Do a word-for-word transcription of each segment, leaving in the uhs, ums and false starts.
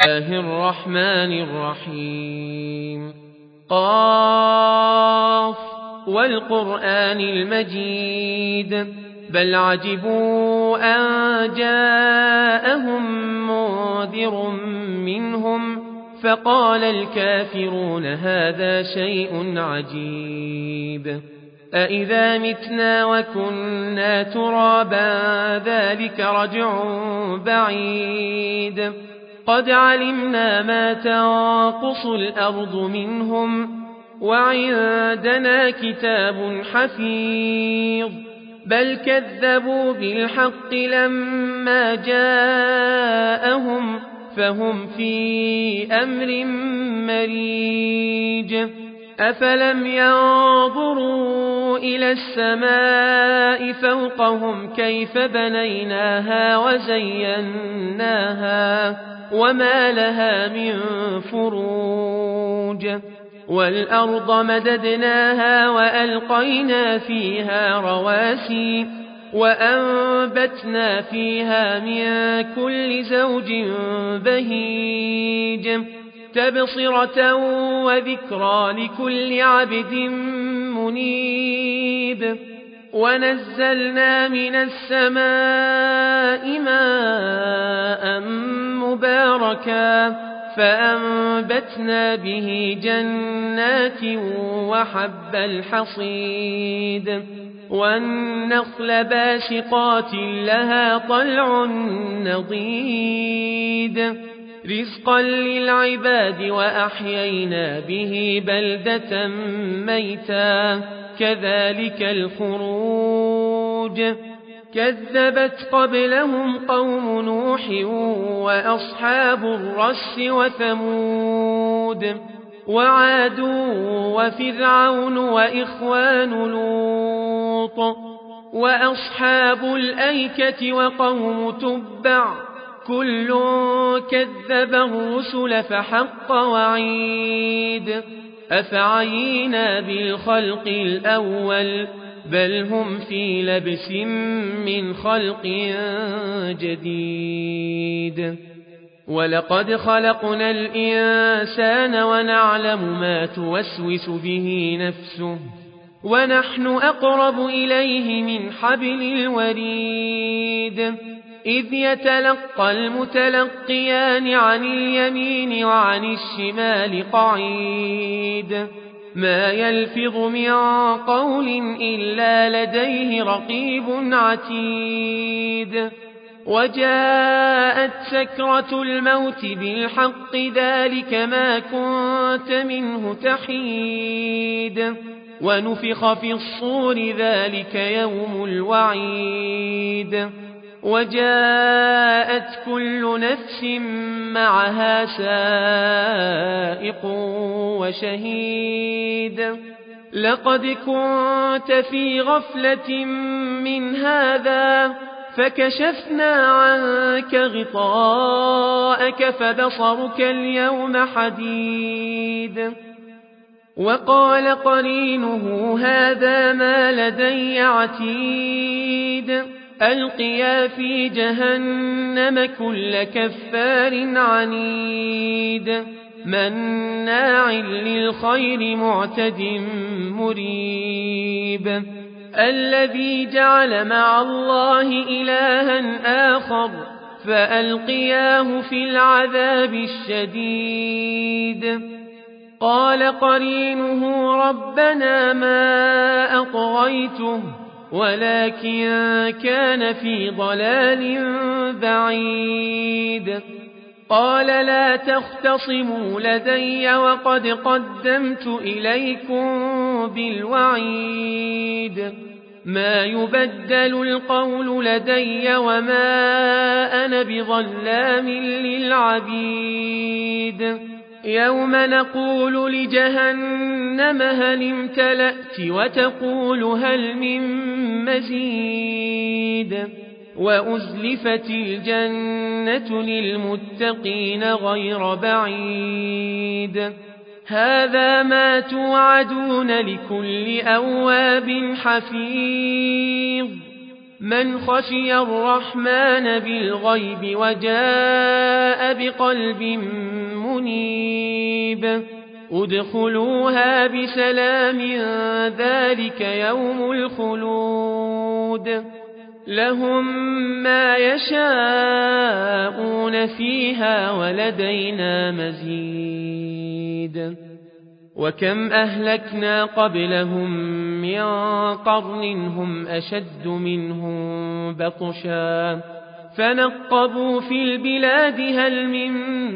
الله الرحمن الرحيم قاف والقرآن المجيد بل عجبوا أن جاءهم منذر منهم فقال الكافرون هذا شيء عجيب أإذا متنا وكنا ترابا ذلك رجع بعيد قد علمنا ما تنقص الأرض منهم وعندنا كتاب حفيظ بل كذبوا بالحق لما جاءهم فهم في أمر مريج أفلم ينظروا إلى السماء فوقهم كيف بنيناها وزيناها وما لها من فروج والأرض مددناها وألقينا فيها رواسي وأنبتنا فيها من كل زوج بهيج تبصرة وذكرى لكل عبد منيب ونزلنا من السماء ماء مباركا فأنبتنا به جنات وحب الحصيد والنخل باسقات لها طلع نضيد رزقا للعباد وأحيينا به بلدة ميتا كذلك الخروج كذبت قبلهم قوم نوح وأصحاب الرس وثمود وعاد وفرعون وإخوان لوط وأصحاب الأيكة وقوم تبع كل كذب الرسل فحق وعيد أفعينا بالخلق الأول بل هم في لبس من خلق جديد ولقد خلقنا الإنسان ونعلم ما توسوس به نفسه ونحن أقرب إليه من حبل الوريد إذ يتلقى المتلقيان عن اليمين وعن الشمال قعيد ما يلفظ من قول إلا لديه رقيب عتيد وجاءت سكرة الموت بالحق ذلك ما كنت منه تحيد ونفخ في الصور ذلك يوم الوعيد وجاءت كل نفس معها سائق وشهيد لقد كنت في غفلة من هذا فكشفنا عنك غطاءك فبصرك اليوم حديد وقال قرينه هذا ما لدي عتيد ألقيا في جهنم كل كفار عنيد مناع للخير معتد مريب الذي جعل مع الله إلها آخر فألقياه في العذاب الشديد قال قرينه ربنا ما أطغيته ولكن كان في ضلال بعيد قال لا تختصموا لدي وقد قدمت إليكم بالوعيد ما يبدل القول لدي وما أنا بظلام للعبيد يوم نقول لجهنم هل امتلأت وتقول هل من مزيد وأزلفت الجنة للمتقين غير بعيد هذا ما توعدون لكل أواب حفيظ من خشي الرحمن بالغيب وجاء بقلب منيب ادخلوها بسلام ذلك يوم الخلود لهم ما يشاءون فيها ولدينا مزيد وكم أهلكنا قبلهم من قرن هم أشد منهم بطشا فنقبوا في البلاد هل من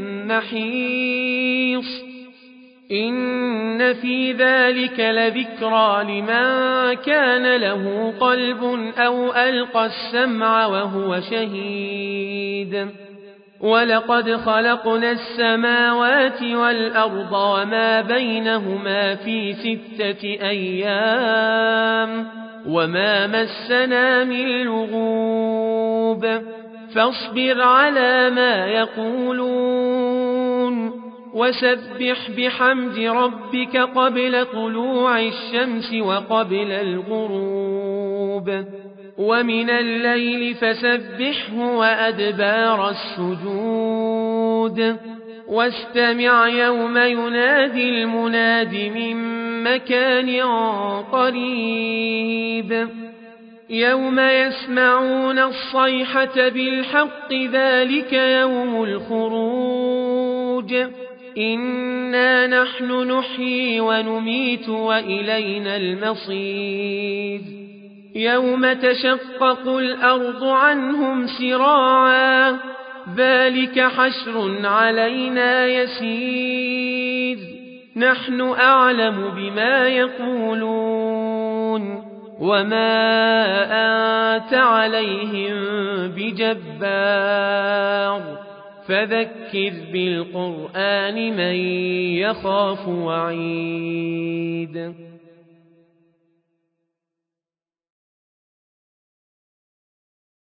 محيص إن في ذلك لذكرى لمن كان له قلب أو ألقى السمع وهو شهيد ولقد خلقنا السماوات والأرض وما بينهما في ستة أيام وما مسنا من لغوب فاصبر على ما يقولون وسبح بحمد ربك قبل طلوع الشمس وقبل الغروب ومن الليل فسبحه وأدبار السجود واستمع يوم ينادي المناد من مكان قريب يوم يسمعون الصيحة بالحق ذلك يوم الخروج إنا نحن نحيي ونميت وإلينا المصير يوم تشقق الأرض عنهم سراعا ذلك حشر علينا يسير نحن أعلم بما يقولون وما أنت عليهم بجبار فذكر بالقرآن من يخاف وعيد